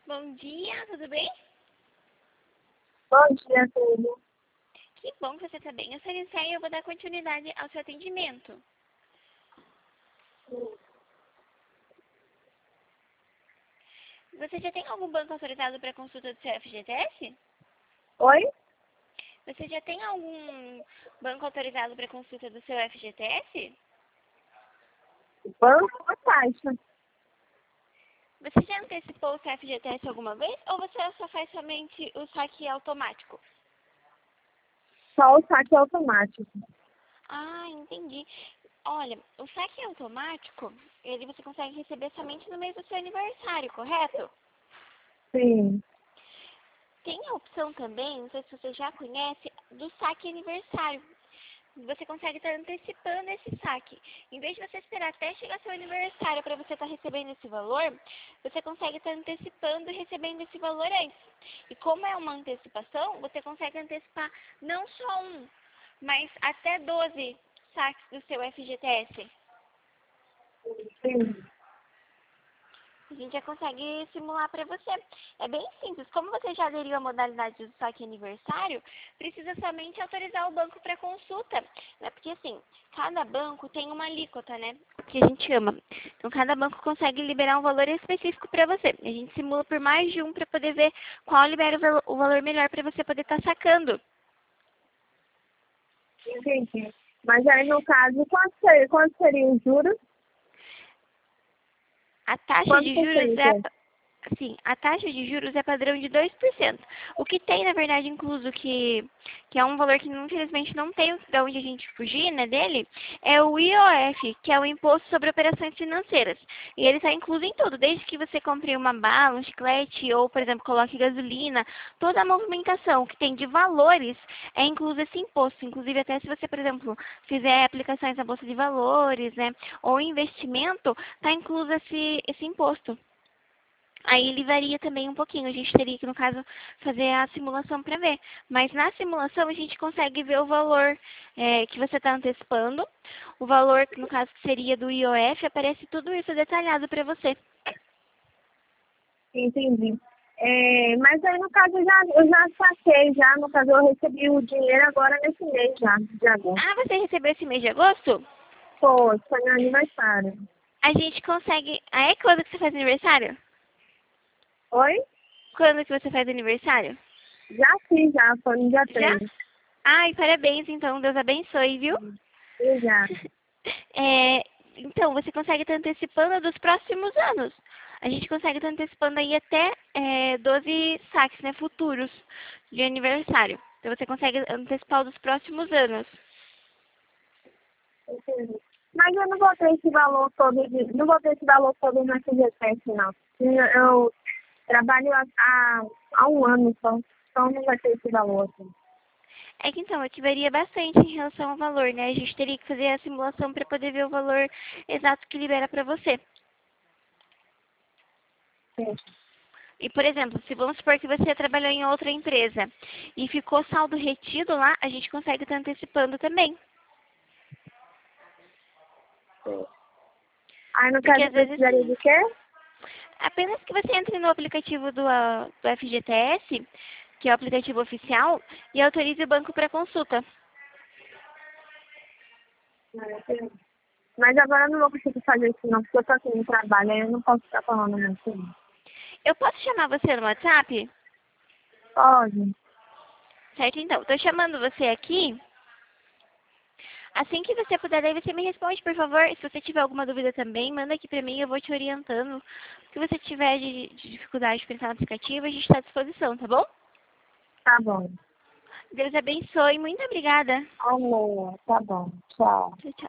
Bom dia, tudo bem? Bom dia, tudo. Que bom que você está bem. Eu sou a Alice e eu vou dar continuidade ao seu atendimento. Você já tem algum banco autorizado para consulta do seu FGTS? Oi? Você já tem algum banco autorizado para consulta do seu FGTS? Banco ou Caixa? Você já antecipou o seu FGTS alguma vez ou você só faz somente o saque automático? Só o saque automático. Ah, entendi. Olha, o saque automático, você consegue receber somente no mês do seu aniversário, correto? Sim. Tem a opção também, não sei se você já conhece, do saque aniversário. Você consegue estar antecipando esse saque. Em vez de você esperar até chegar seu aniversário para você estar recebendo esse valor, você consegue estar antecipando e recebendo esse valor antes. E como é uma antecipação, você consegue antecipar não só um, mas até 12 saques do seu FGTS. Sim. A gente já consegue simular para você. É bem simples. Como você já aderiu à modalidade do saque aniversário, precisa somente autorizar o banco para consulta. Né? Porque assim, cada banco tem uma alíquota, né? Que a gente chama. Então, cada banco consegue liberar um valor específico para você. A gente simula por mais de um para poder ver qual libera o valor melhor para você poder estar sacando. Entendi. Mas aí, no caso, quanto seria os juros? A taxa Quanto de por juros cento? sim, a taxa de juros é padrão de 2%. O que tem, na verdade, incluso que é um valor que infelizmente não tem de onde a gente fugir, né, dele, é o IOF, que é o Imposto sobre Operações Financeiras. E ele está incluso em tudo, desde que você compre uma bala, um chiclete ou, por exemplo, coloque gasolina, toda a movimentação que tem de valores é incluso esse imposto. Inclusive, até se você, por exemplo, fizer aplicações na Bolsa de Valores, né, ou investimento, está incluso esse imposto. Aí ele varia também um pouquinho. A gente teria que, no caso, fazer a simulação para ver. Mas na simulação a gente consegue ver o valor que você está antecipando. O valor, que no caso que seria do IOF, aparece tudo isso detalhado para você. Entendi. Mas aí, no caso, eu já saquei, já. No caso, eu recebi o dinheiro agora nesse mês já, de agosto. Ah, você recebeu esse mês de agosto? Foi meu aniversário. A gente consegue... Ah, é quando que você faz aniversário? Oi? Quando que você faz aniversário? Já fiz, já. Foi no dia Já? 3. Ai, parabéns, então. Deus abençoe, viu? E já. É, então, você consegue estar antecipando dos próximos anos. A gente consegue estar antecipando aí até 12 saques, né, futuros de aniversário. Então, você consegue antecipar o dos próximos anos. Entendi. Mas eu não botei esse valor todo, não botei esse valor todo no FGTS, não. Eu trabalho há um ano só, então não vai ter esse valor assim. É que então, aqui varia bastante em relação ao valor, né? A gente teria que fazer a simulação para poder ver o valor exato que libera para você. Sim. E, por exemplo, se vamos supor que você trabalhou em outra empresa e ficou saldo retido lá, a gente consegue estar antecipando também. Aí no Porque caso eu às vezes precisaria de quê? apenas que você entre no aplicativo do FGTS, que é o aplicativo oficial, e autorize o banco para consulta. Mas agora eu não vou conseguir fazer isso não, porque eu tô aqui no trabalho, aí eu não posso ficar falando muito. Eu posso chamar você no WhatsApp? Pode. Certo, então. Estou chamando você aqui. Assim que você puder, daí você me responde, por favor. Se você tiver alguma dúvida também, manda aqui para mim, eu vou te orientando. Se você tiver de dificuldade de pensar no aplicativo, a gente está à disposição, tá bom? Tá bom. Deus abençoe. Muito obrigada. Amor, tá bom. Tchau. Tchau, tchau.